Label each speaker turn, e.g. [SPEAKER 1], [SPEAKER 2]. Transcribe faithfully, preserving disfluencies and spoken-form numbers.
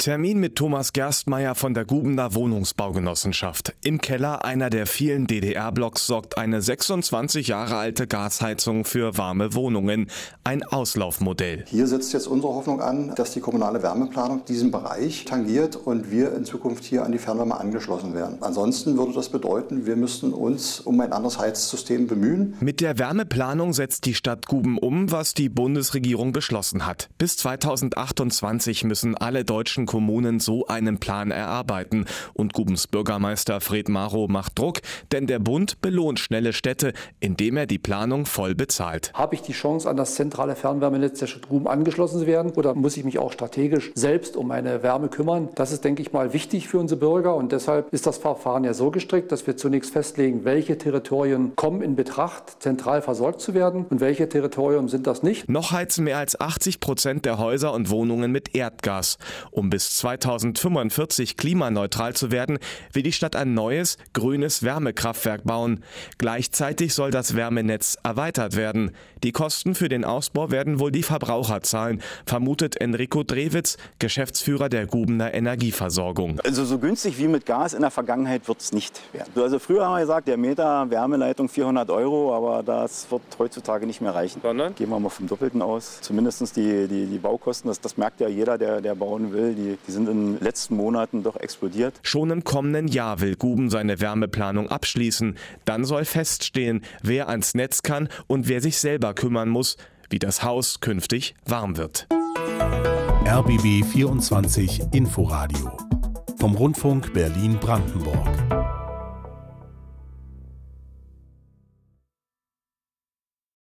[SPEAKER 1] Termin mit Thomas Gerstmeier von der Gubener Wohnungsbaugenossenschaft. Im Keller einer der vielen D D R-Blocks sorgt eine sechsundzwanzig Jahre alte Gasheizung für warme Wohnungen. Ein Auslaufmodell.
[SPEAKER 2] Hier setzt jetzt unsere Hoffnung an, dass die kommunale Wärmeplanung diesen Bereich tangiert und wir in Zukunft hier an die Fernwärme angeschlossen werden. Ansonsten würde das bedeuten, wir müssten uns um ein anderes Heizsystem bemühen.
[SPEAKER 1] Mit der Wärmeplanung setzt die Stadt Guben um, was die Bundesregierung beschlossen hat. Bis zweitausendachtundzwanzig müssen alle deutschen Kommunen so einen Plan erarbeiten. Und Gubens Bürgermeister Fred Marow macht Druck, denn der Bund belohnt schnelle Städte, indem er die Planung voll bezahlt.
[SPEAKER 3] Habe ich die Chance, an das zentrale Fernwärmenetz der Stadt Guben angeschlossen zu werden, oder muss ich mich auch strategisch selbst um meine Wärme kümmern? Das ist, denke ich mal, wichtig für unsere Bürger, und deshalb ist das Verfahren ja so gestrickt, dass wir zunächst festlegen, welche Territorien kommen in Betracht, zentral versorgt zu werden und welche Territorien sind das nicht.
[SPEAKER 1] Noch heizen mehr als achtzig Prozent der Häuser und Wohnungen mit Erdgas. Um bis zweitausendfünfundvierzig klimaneutral zu werden, will die Stadt ein neues, grünes Wärmekraftwerk bauen. Gleichzeitig soll das Wärmenetz erweitert werden. Die Kosten für den Ausbau werden wohl die Verbraucher zahlen, vermutet Enrico Drewitz, Geschäftsführer der Gubener Energieversorgung.
[SPEAKER 4] Also so günstig wie mit Gas in der Vergangenheit wird es nicht werden. Also früher haben wir gesagt, der Meter Wärmeleitung vierhundert Euro, aber das wird heutzutage nicht mehr reichen. Sondern? Gehen wir mal vom Doppelten aus. Zumindest die, die, die Baukosten, das, das merkt ja jeder, der, der bauen will. Die, die sind in den letzten Monaten doch explodiert.
[SPEAKER 1] Schon im kommenden Jahr will Guben seine Wärmeplanung abschließen. Dann soll feststehen, wer ans Netz kann und wer sich selber kümmern muss, wie das Haus künftig warm wird.
[SPEAKER 5] R B B vierundzwanzig Inforadio vom Rundfunk Berlin-Brandenburg.